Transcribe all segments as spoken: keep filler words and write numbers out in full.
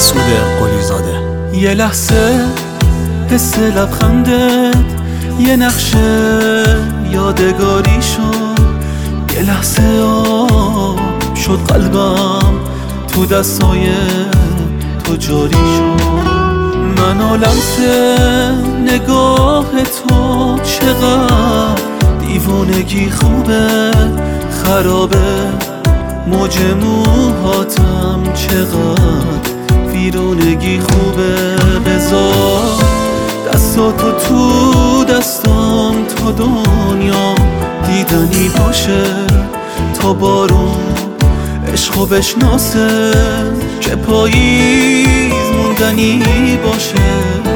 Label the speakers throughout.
Speaker 1: مسعود قلیزاده.
Speaker 2: یه لحظه حس لبخندت یه نقشه یادگاری شد، یه لحظه آب شد قلبم تو دستای تو جاری شد. من و لمس نگاه تو چقدر دیوونگی خوبه، خرابه موج موهاتم چقدر ویرونگی خوبه. بذار دستاتو تو دستام تا دنیا دیدنی باشه، تا بارون عشقو بشناسه که پاییز موندنی باشه.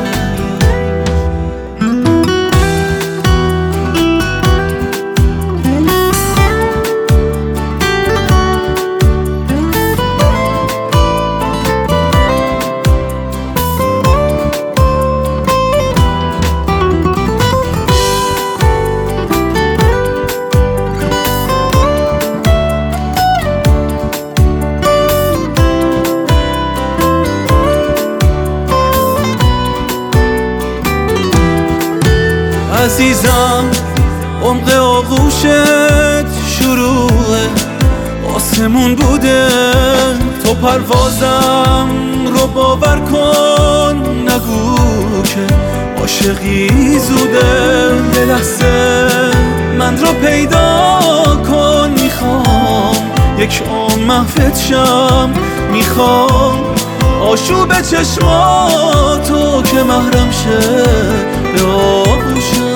Speaker 2: عزیزم عمق آغوشت شروع آسمون بوده، تو پروازم رو باور کن، نگو که عاشقی زوده. یه لحظه من رو پیدا کن، میخوام یک عمر محوت شم، میخوام آشوب چشماتو که محرم شه به آغوشم.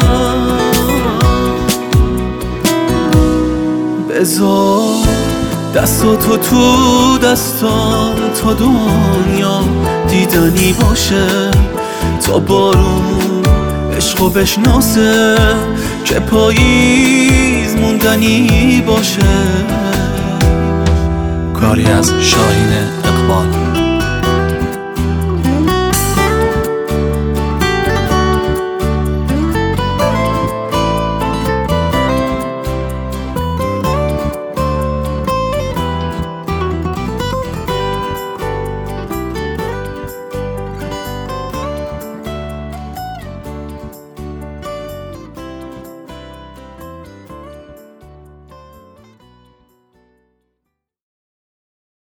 Speaker 2: بذار دستاتو تو دستام تا دنیا دیدنی باشه، تا بارون عشقو بشناسه که پاییز موندنی باشه.
Speaker 1: کاری از شاهین